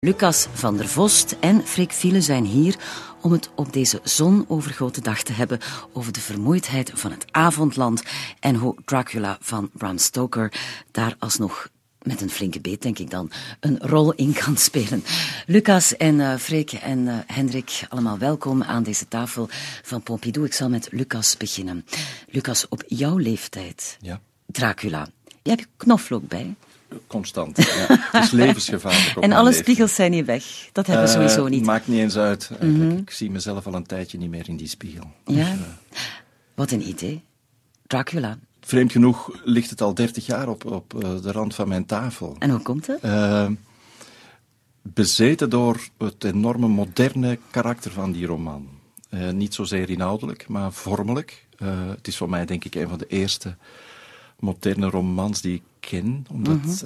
Lucas van der Vost en Freek Fiele zijn hier om het op deze zonovergoten dag te hebben over de vermoeidheid van het avondland en hoe Dracula van Bram Stoker daar alsnog met een flinke beet, denk ik dan, een rol in kan spelen. Lucas en Freek en Hendrik, allemaal welkom aan deze tafel van Pompidou. Ik zal met Lucas beginnen. Lucas, op jouw leeftijd, ja. Dracula, jij hebt knoflook bij. Constant, ja. Het is levensgevaarlijk. En alle spiegels zijn hier weg. Dat hebben we sowieso niet. Maakt niet eens uit. Eigenlijk. Ik zie mezelf al een tijdje niet meer in die spiegel. Ja? Dus, wat een idee. Dracula. vreemd genoeg ligt het al 30 jaar op de rand van mijn tafel. En hoe komt het? Bezeten door het enorme moderne karakter van die roman. Niet zozeer inhoudelijk, maar vormelijk. Het is voor mij denk ik een van de eerste moderne romans die ik ken, omdat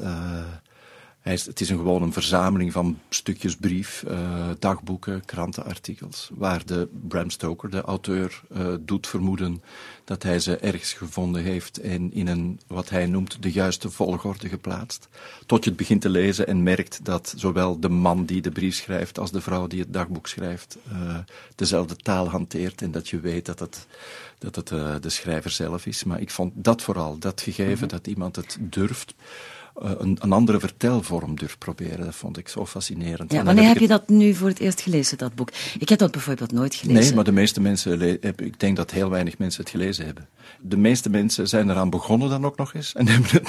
het is gewoon een verzameling van stukjes brief, dagboeken, krantenartikels, waar de Bram Stoker, de auteur, doet vermoeden dat hij ze ergens gevonden heeft en in een, wat hij noemt, de juiste volgorde geplaatst. Tot je het begint te lezen en merkt dat zowel de man die de brief schrijft als de vrouw die het dagboek schrijft dezelfde taal hanteert en dat je weet dat het de schrijver zelf is. Maar ik vond dat vooral, dat gegeven dat iemand het durft, een andere vertelvorm durft proberen. Dat vond ik zo fascinerend. Ja, wanneer heb je dat nu voor het eerst gelezen, dat boek? Ik heb dat bijvoorbeeld nooit gelezen. Nee, maar de meeste mensen, ik denk dat heel weinig mensen het gelezen hebben. De meeste mensen zijn eraan begonnen dan ook nog eens en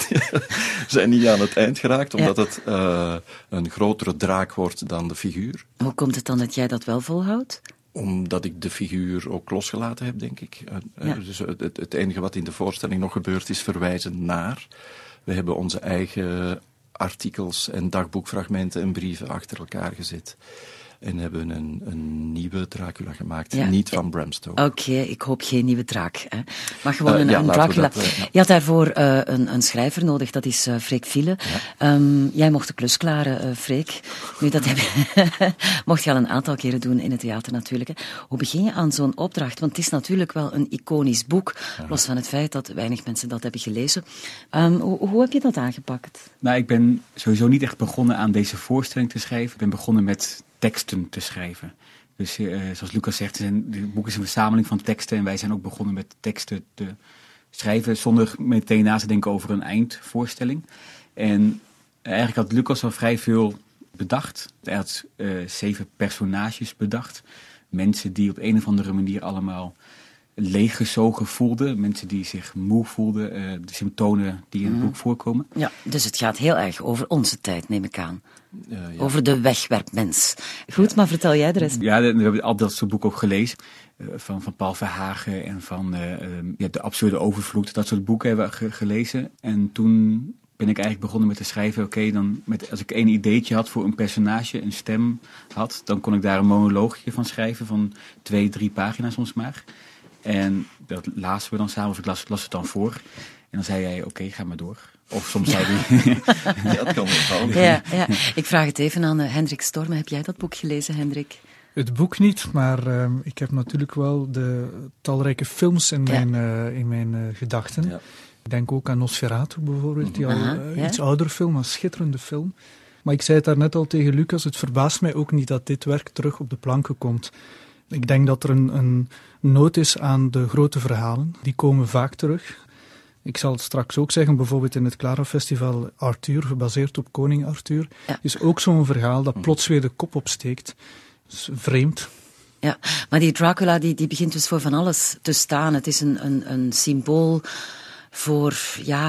zijn niet aan het eind geraakt, omdat het een grotere draak wordt dan de figuur. Hoe komt het dan dat jij dat wel volhoudt? Omdat ik de figuur ook losgelaten heb, denk ik. Dus het enige wat in de voorstelling nog gebeurt is verwijzen naar. We hebben onze eigen artikels en dagboekfragmenten en brieven achter elkaar gezet. En hebben een nieuwe Dracula gemaakt, niet van Bram Stoker. Oké, ik hoop geen nieuwe draak. Hè. Maar gewoon een Dracula. Je had daarvoor een schrijver nodig, dat is Freek Fiele. Ja. Jij mocht de klus klaren, Freek. Nu, dat mocht je al een aantal keren doen in het theater natuurlijk. Hè. Hoe begin je aan zo'n opdracht? Want het is natuurlijk wel een iconisch boek, los van het feit dat weinig mensen dat hebben gelezen. Hoe heb je dat aangepakt? Nou, ik ben sowieso niet echt begonnen aan deze voorstelling te schrijven. Ik ben begonnen met teksten te schrijven. Dus zoals Lucas zegt, het boek is een verzameling van teksten en wij zijn ook begonnen met teksten te schrijven zonder meteen na te denken over een eindvoorstelling. En eigenlijk had Lucas al vrij veel bedacht. Hij had 7 personages bedacht. Mensen die op een of andere manier allemaal leeggezogen voelden. Mensen die zich moe voelden. De symptomen die in het boek voorkomen. Ja, dus het gaat heel erg over onze tijd, neem ik aan. Over de wegwerpmens. Goed, maar vertel jij de rest. Ja, we hebben al dat soort boeken ook gelezen. Van Paul Verhagen en van De Absurde Overvloed. Dat soort boeken hebben we gelezen. En toen ben ik eigenlijk begonnen met te schrijven. Als ik één ideetje had voor een personage, een stem had, dan kon ik daar een monoloogje van schrijven van 2-3 pagina's soms maar. En dat lazen we dan samen, of ik las het dan voor. En dan zei jij, oké, ga maar door. Of soms zei hij... dat kan wel. Ja. Ik vraag het even aan Hendrik Storme. Heb jij dat boek gelezen, Hendrik? Het boek niet, maar ik heb natuurlijk wel de talrijke films in mijn gedachten. Ja. Ik denk ook aan Nosferatu bijvoorbeeld, die iets oudere film, een schitterende film. Maar ik zei het daarnet al tegen Lucas, het verbaast mij ook niet dat dit werk terug op de planken komt. Ik denk dat er een nood is aan de grote verhalen. Die komen vaak terug. Ik zal het straks ook zeggen, bijvoorbeeld in het Clara Festival Arthur, gebaseerd op koning Arthur, is ook zo'n verhaal dat plots weer de kop opsteekt. Dus vreemd. Ja, maar die Dracula die begint dus voor van alles te staan. Het is een symbool voor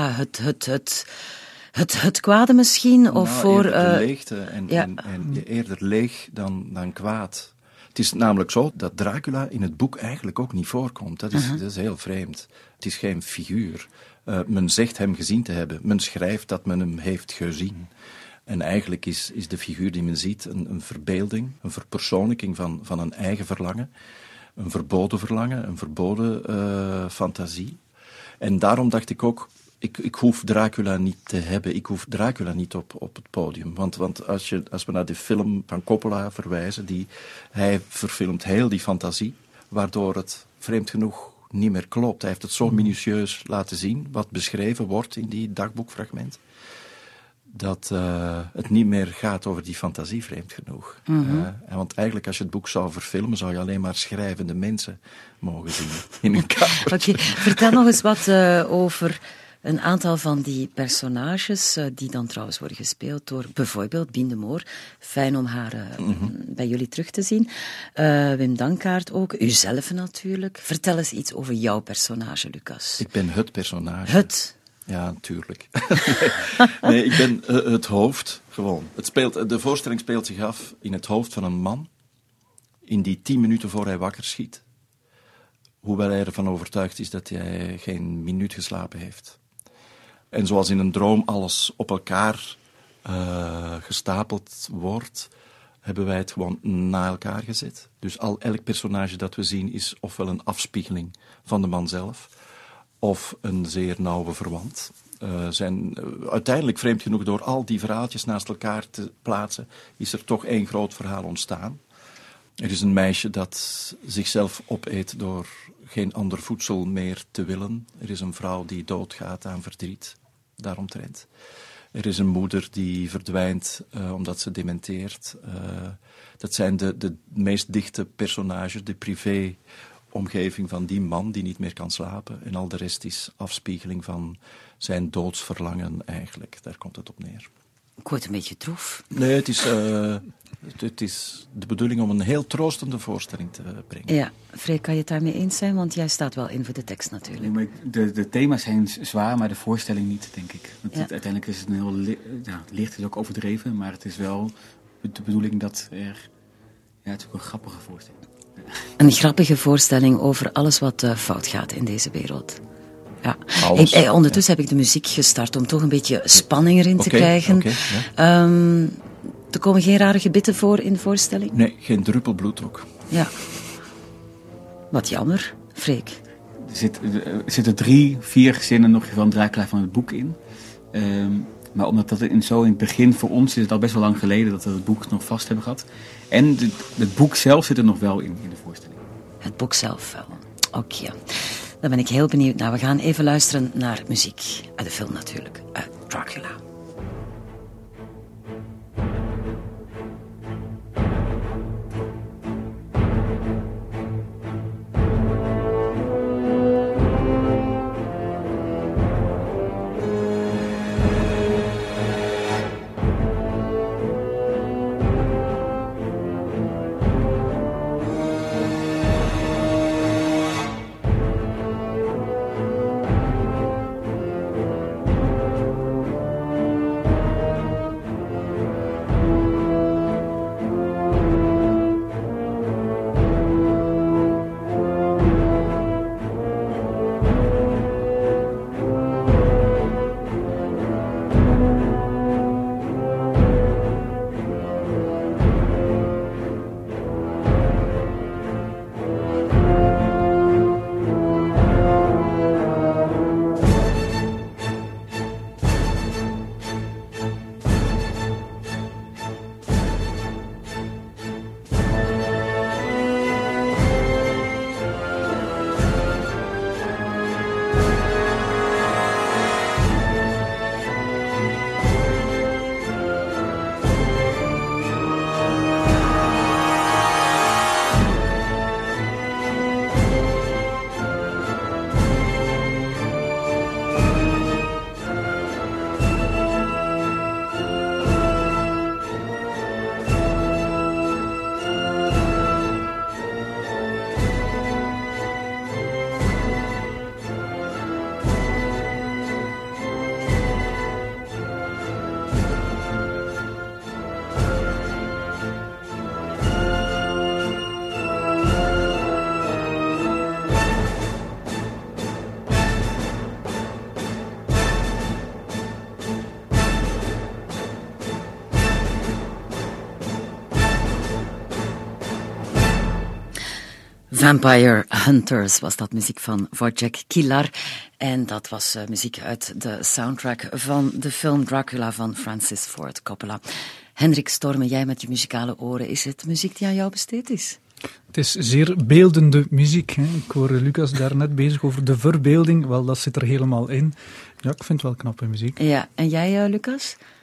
het kwade misschien, of voor de leegte en eerder leeg dan kwaad. Het is namelijk zo dat Dracula in het boek eigenlijk ook niet voorkomt. Dat is heel vreemd. Het is geen figuur. Men zegt hem gezien te hebben. Men schrijft dat men hem heeft gezien. En eigenlijk is de figuur die men ziet een verbeelding, een verpersoonlijking van een eigen verlangen. Een verboden fantasie. En daarom dacht ik ook, ik hoef Dracula niet te hebben. Ik hoef Dracula niet op het podium. Want als we naar de film van Coppola verwijzen, hij verfilmt heel die fantasie, waardoor het vreemd genoeg niet meer klopt. Hij heeft het zo minutieus laten zien, wat beschreven wordt in die dagboekfragment, dat het niet meer gaat over die fantasie, vreemd genoeg. Want eigenlijk als je het boek zou verfilmen, zou je alleen maar schrijvende mensen mogen zien in hun kamer. Oké, vertel nog eens wat over een aantal van die personages, die dan trouwens worden gespeeld door bijvoorbeeld Bien de Moor. Fijn om haar bij jullie terug te zien. Wim Dankaert ook, uzelf natuurlijk. Vertel eens iets over jouw personage, Lucas. Ik ben het personage. Het? Ja, natuurlijk. Nee, ik ben het hoofd, gewoon. De voorstelling speelt zich af in het hoofd van een man, in die 10 minuten voor hij wakker schiet. Hoewel hij ervan overtuigd is dat hij geen minuut geslapen heeft. En zoals in een droom alles op elkaar gestapeld wordt, hebben wij het gewoon na elkaar gezet. Dus elk personage dat we zien is ofwel een afspiegeling van de man zelf, of een zeer nauwe verwant. Uiteindelijk, vreemd genoeg, door al die verhaaltjes naast elkaar te plaatsen, is er toch één groot verhaal ontstaan. Er is een meisje dat zichzelf opeet door geen ander voedsel meer te willen. Er is een vrouw die doodgaat aan verdriet, daaromtrent. Er is een moeder die verdwijnt omdat ze dementeert. Dat zijn de meest dichte personages, de privé-omgeving van die man die niet meer kan slapen. En al de rest is afspiegeling van zijn doodsverlangen eigenlijk. Daar komt het op neer. Ik word een beetje droef. Nee, het is de bedoeling om een heel troostende voorstelling te brengen. Ja, Freek, kan je het daarmee eens zijn? Want jij staat wel in voor de tekst natuurlijk. Nee, maar de thema's zijn zwaar, maar de voorstelling niet, denk ik. Want uiteindelijk is het een heel licht, is ook overdreven, maar het is wel de bedoeling dat er... Ja, het is ook een grappige voorstelling. Een grappige voorstelling over alles wat fout gaat in deze wereld. Ja. Ondertussen heb ik de muziek gestart om toch een beetje spanning erin te krijgen. Er komen geen rare gebitten voor in de voorstelling? Nee, geen druppel bloeddruk. Ja. Wat jammer, Freek. Er zitten 3-4 zinnen nog van Dracula van het boek in. Maar omdat dat in het begin voor ons is het al best wel lang geleden dat we het boek nog vast hebben gehad. En het boek zelf zit er nog wel in de voorstelling. Het boek zelf wel. Oké. Daar ben ik heel benieuwd naar. We gaan even luisteren naar muziek. Uit de film natuurlijk. Uit Dracula. Vampire Hunters was dat, muziek van Wojciech Kilar. En dat was muziek uit de soundtrack van de film Dracula van Francis Ford Coppola. Hendrik Stormen, jij met je muzikale oren, is het muziek die aan jou besteed is? Het is zeer beeldende muziek. Hè. Ik hoor Lucas daar net bezig over de verbeelding. Wel, dat zit er helemaal in. Ja, ik vind het wel knappe muziek. Ja, en jij, Lucas?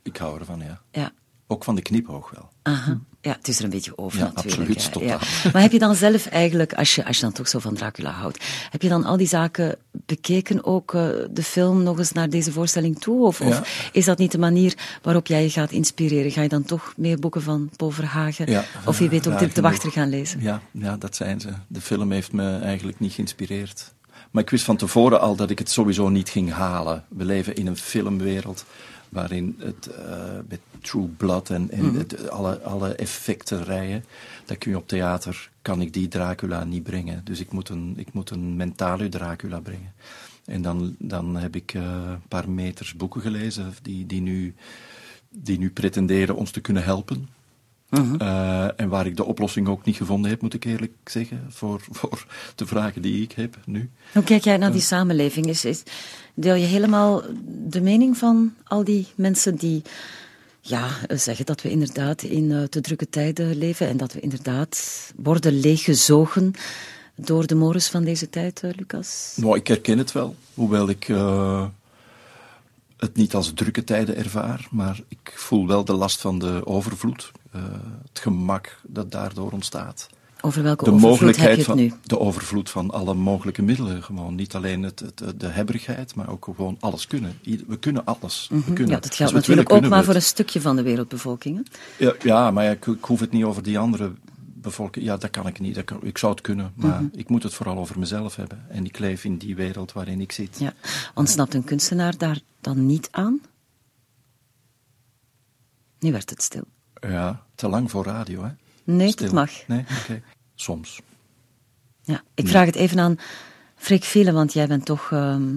Ik hou ervan, ja. Ja. Ook van de knipoog wel. Aha. Ja, het is er een beetje over natuurlijk. Absoluut, totaal. Ja. Maar heb je dan zelf eigenlijk, als je dan toch zo van Dracula houdt, heb je dan al die zaken bekeken, ook de film nog eens naar deze voorstelling toe? Of is dat niet de manier waarop jij je gaat inspireren? Ga je dan toch meer boeken van Paul Verhagen? Of wie weet ook Dirk de Wachter gaan lezen? Ja, dat zijn ze. De film heeft me eigenlijk niet geïnspireerd. Maar ik wist van tevoren al dat ik het sowieso niet ging halen. We leven in een filmwereld waarin het met True Blood en alle effectenrijen, dat kun je op theater, kan ik die Dracula niet brengen. Dus ik moet een mentale Dracula brengen. En dan heb ik een paar meters boeken gelezen die nu pretenderen ons te kunnen helpen. En waar ik de oplossing ook niet gevonden heb, moet ik eerlijk zeggen, voor de vragen die ik heb nu. Hoe kijk jij naar die samenleving? Deel je helemaal de mening van al die mensen die zeggen dat we inderdaad in te drukke tijden leven en dat we inderdaad worden leeggezogen door de mores van deze tijd, Lucas? Nou, ik herken het wel, hoewel ik het niet als drukke tijden ervaar, maar ik voel wel de last van de overvloed. Het gemak dat daardoor ontstaat. Over welke overvloed heb je het nu? De overvloed van alle mogelijke middelen. Gewoon. Niet alleen de hebberigheid, maar ook gewoon alles kunnen. We kunnen alles. We kunnen. Ja, dat geldt natuurlijk ook maar voor een stukje van de wereldbevolking. Hè? Ja, maar ik hoef het niet over die andere bevolking. Ja, dat kan ik niet. Ik zou het kunnen, maar ik moet het vooral over mezelf hebben. En ik leef in die wereld waarin ik zit. Ja. Ontsnapt een kunstenaar daar dan niet aan? Nu werd het stil. Ja, te lang voor radio, hè? Nee, Stil. dat mag. Nee, oké. Soms. Ja, ik vraag het even aan Freek Viele, want jij bent toch,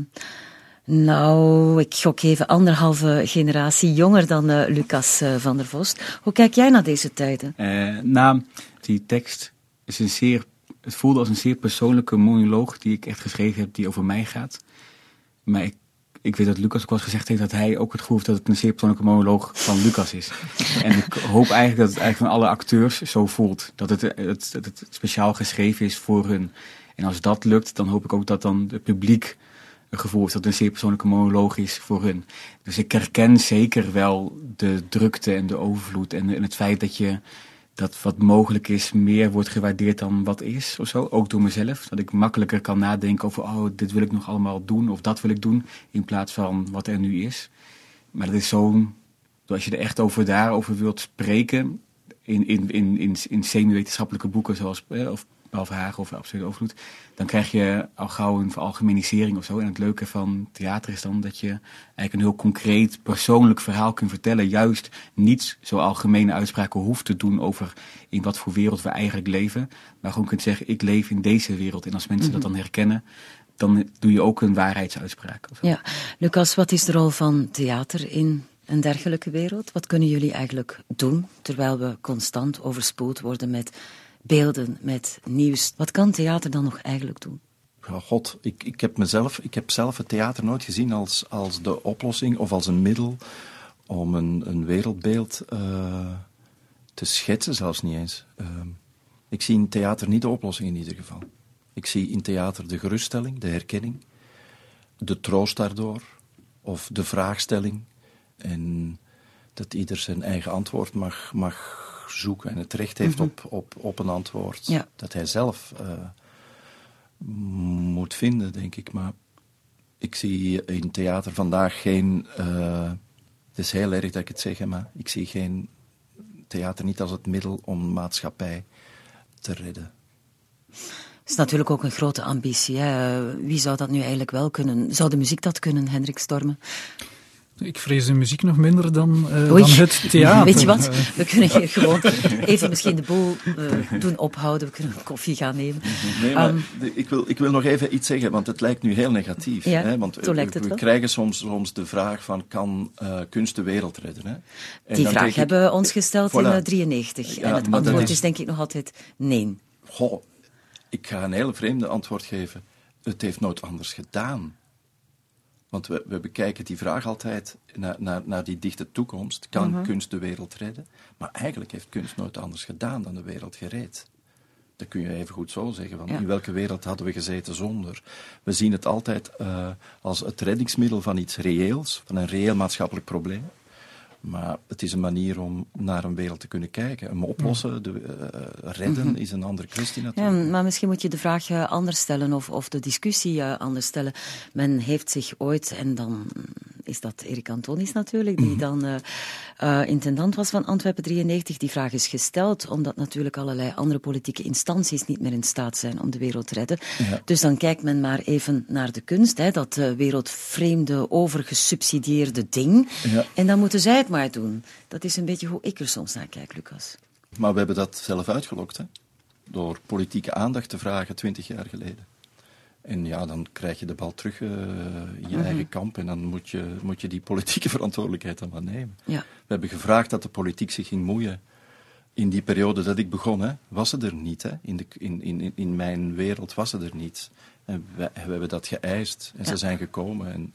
ik gok even 1,5 generatie jonger dan Lucas van der Vost. Hoe kijk jij naar deze tijden? Die tekst is het voelde als een zeer persoonlijke monoloog die ik echt geschreven heb, die over mij gaat. Maar ik weet dat Lucas ook wel eens gezegd heeft dat hij ook het gevoel heeft dat het een zeer persoonlijke monoloog van Lucas is. En ik hoop eigenlijk dat het eigenlijk van alle acteurs zo voelt. Dat het speciaal geschreven is voor hun. En als dat lukt, dan hoop ik ook dat dan het publiek het gevoel heeft dat het een zeer persoonlijke monoloog is voor hun. Dus ik herken zeker wel de drukte en de overvloed en het feit dat wat mogelijk is meer wordt gewaardeerd dan wat is, of zo. Ook door mezelf. Dat ik makkelijker kan nadenken over, dit wil ik nog allemaal doen, of dat wil ik doen, in plaats van wat er nu is. Maar dat is als je er echt daarover wilt spreken, in semi-wetenschappelijke boeken, zoals Paul Verhagen of Absolute Overvloed, dan krijg je al gauw een veralgemenisering of zo. En het leuke van theater is dan dat je eigenlijk een heel concreet, persoonlijk verhaal kunt vertellen. Juist niet zo algemene uitspraken hoeft te doen over in wat voor wereld we eigenlijk leven. Maar gewoon kunt zeggen, ik leef in deze wereld. En als mensen dat dan herkennen, dan doe je ook een waarheidsuitspraak. Of zo. Ja, Lucas, wat is de rol van theater in een dergelijke wereld? Wat kunnen jullie eigenlijk doen, terwijl we constant overspoeld worden met beelden, met nieuws? Wat kan theater dan nog eigenlijk doen? Ja, God, ik heb zelf het theater nooit gezien als de oplossing of als een middel om een wereldbeeld te schetsen, zelfs niet eens. Ik zie in theater niet de oplossing in ieder geval. Ik zie in theater de geruststelling, de herkenning, de troost daardoor, of de vraagstelling. En dat ieder zijn eigen antwoord mag zoeken en het recht heeft op een antwoord. Ja. Dat hij zelf moet vinden, denk ik. Maar ik zie in theater vandaag geen... het is heel erg dat ik het zeg, maar ik zie geen theater niet als het middel om maatschappij te redden. Het is natuurlijk ook een grote ambitie. Hè? Wie zou dat nu eigenlijk wel kunnen? Zou de muziek dat kunnen, Hendrik Stormen? Ik vrees de muziek nog minder dan het theater. Weet je wat? We kunnen hier gewoon even misschien de boel doen ophouden. We kunnen een koffie gaan nemen. Nee, maar ik wil nog even iets zeggen, want het lijkt nu heel negatief. Ja, hè? Want zo lijkt het we wel. krijgen soms de vraag van, kan kunst de wereld redden? Hè? En die vraag hebben we ons gesteld in 1993. Ja, en het antwoord is denk ik nog altijd nee. Goh, ik ga een heel vreemde antwoord geven. Het heeft nooit anders gedaan. Want we bekijken die vraag altijd naar die dichte toekomst. Kan kunst de wereld redden? Maar eigenlijk heeft kunst nooit anders gedaan dan de wereld gered. Dat kun je even goed zo zeggen. Want in welke wereld hadden we gezeten zonder? We zien het altijd als het reddingsmiddel van iets reëels, van een reëel maatschappelijk probleem. Maar het is een manier om naar een wereld te kunnen kijken. Hem oplossen, redden is een andere kwestie natuurlijk. Ja, maar misschien moet je de vraag anders stellen of de discussie anders stellen. Men heeft zich ooit, en dan is dat Erik Antonis natuurlijk, die dan intendant was van Antwerpen 93, die vraag is gesteld, omdat natuurlijk allerlei andere politieke instanties niet meer in staat zijn om de wereld te redden. Ja. Dus dan kijkt men maar even naar de kunst, hè, dat wereldvreemde, overgesubsidieerde ding. Ja. En dan moeten zij het maar doen. Dat is een beetje hoe ik er soms naar kijk, Lucas. Maar we hebben dat zelf uitgelokt, hè? Door politieke aandacht te vragen 20 jaar geleden. En ja, dan krijg je de bal terug in je eigen kamp en dan moet je die politieke verantwoordelijkheid dan maar nemen. Ja. We hebben gevraagd dat de politiek zich ging moeien. In die periode dat ik begon, hè, was ze er niet. Hè? In mijn wereld was ze er niet. En we hebben dat geëist en ze zijn gekomen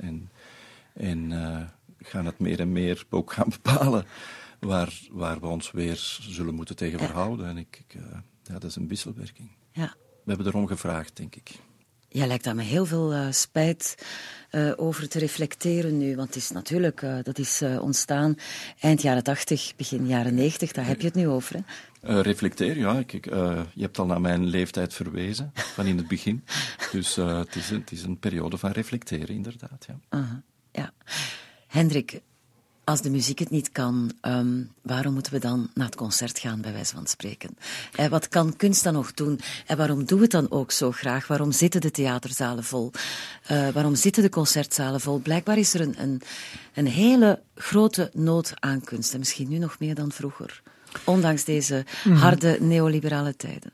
en gaan het meer en meer ook gaan bepalen waar we ons weer zullen moeten tegen verhouden. En dat is een wisselwerking. Ja. We hebben erom gevraagd, denk ik. Ja, lijkt daar me heel veel spijt over te reflecteren nu. Want het is natuurlijk, dat is ontstaan eind jaren 80, begin jaren 90. Daar heb je het nu over, hè? Reflecteer, ja. Je hebt al naar mijn leeftijd verwezen, van in het begin. Dus het is een periode van reflecteren, inderdaad. Ja. Ja. Hendrik, als de muziek het niet kan, waarom moeten we dan naar het concert gaan, bij wijze van spreken? Wat kan kunst dan nog doen? En waarom doen we het dan ook zo graag? Waarom zitten de theaterzalen vol? Waarom zitten de concertzalen vol? Blijkbaar is er een hele grote nood aan kunst. En misschien nu nog meer dan vroeger. Ondanks deze harde neoliberale tijden.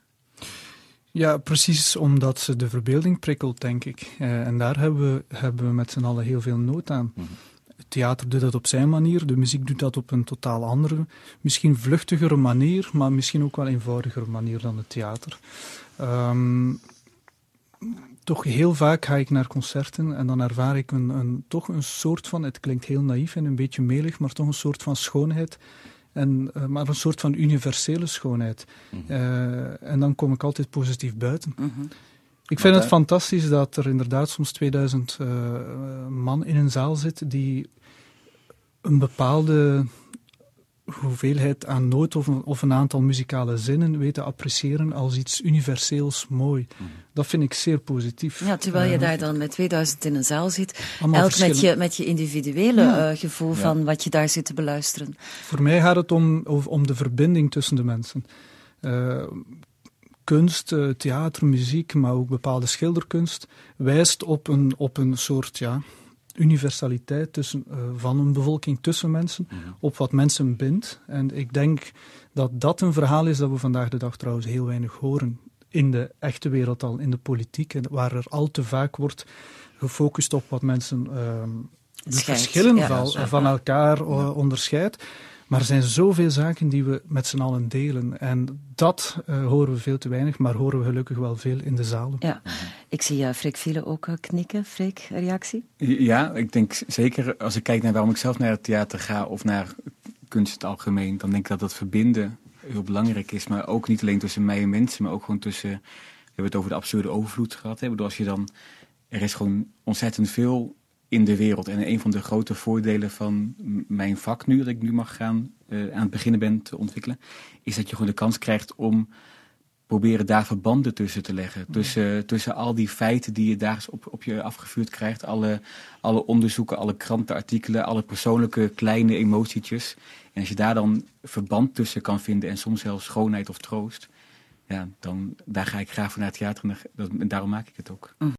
Ja, precies omdat ze de verbeelding prikkelt, denk ik. En daar hebben we met z'n allen heel veel nood aan. Het theater doet dat op zijn manier, de muziek doet dat op een totaal andere, misschien vluchtigere manier, maar misschien ook wel eenvoudigere manier dan het theater. Toch heel vaak ga ik naar concerten en dan ervaar ik toch een soort van, het klinkt heel naïef en een beetje melig, maar toch een soort van schoonheid. Maar een soort van universele schoonheid. En dan kom ik altijd positief buiten. Ik vind het fantastisch dat er inderdaad soms 2000 man in een zaal zit die een bepaalde hoeveelheid aan noot of een aantal muzikale zinnen weten appreciëren als iets universeels mooi. Dat vind ik zeer positief. Ja, terwijl je daar dan met 2000 in een zaal zit, elk met je individuele gevoel van wat je daar zit te beluisteren. Voor mij gaat het om de verbinding tussen de mensen. Kunst, theater, muziek, maar ook bepaalde schilderkunst wijst op een soort universaliteit van een bevolking tussen mensen, op wat mensen bindt. En ik denk dat dat een verhaal is dat we vandaag de dag trouwens heel weinig horen in de echte wereld al, in de politiek, en waar er al te vaak wordt gefocust op wat mensen de verschillen van elkaar onderscheidt. Maar er zijn zoveel zaken die we met z'n allen delen. En dat horen we veel te weinig, maar horen we gelukkig wel veel in de zalen. Ja, ik zie Freek Viele ook knikken. Freek, reactie? Ja, ik denk zeker, als ik kijk naar waarom ik zelf naar het theater ga of naar kunst in het algemeen, dan denk ik dat verbindende heel belangrijk is. Maar ook niet alleen tussen mij en mensen, maar ook gewoon tussen, we hebben het over de absurde overvloed gehad. Hè? Als je dan, er is gewoon ontzettend veel in de wereld. En een van de grote voordelen van mijn vak nu, dat ik nu mag gaan aan het beginnen ben te ontwikkelen, is dat je gewoon de kans krijgt om proberen daar verbanden tussen te leggen. Tussen al die feiten die je dagelijks op je afgevuurd krijgt, alle onderzoeken, alle krantenartikelen, alle persoonlijke kleine emotietjes. En als je daar dan verband tussen kan vinden en soms zelfs schoonheid of troost, ja, dan daar ga ik graag voor naar het theater en daarom maak ik het ook.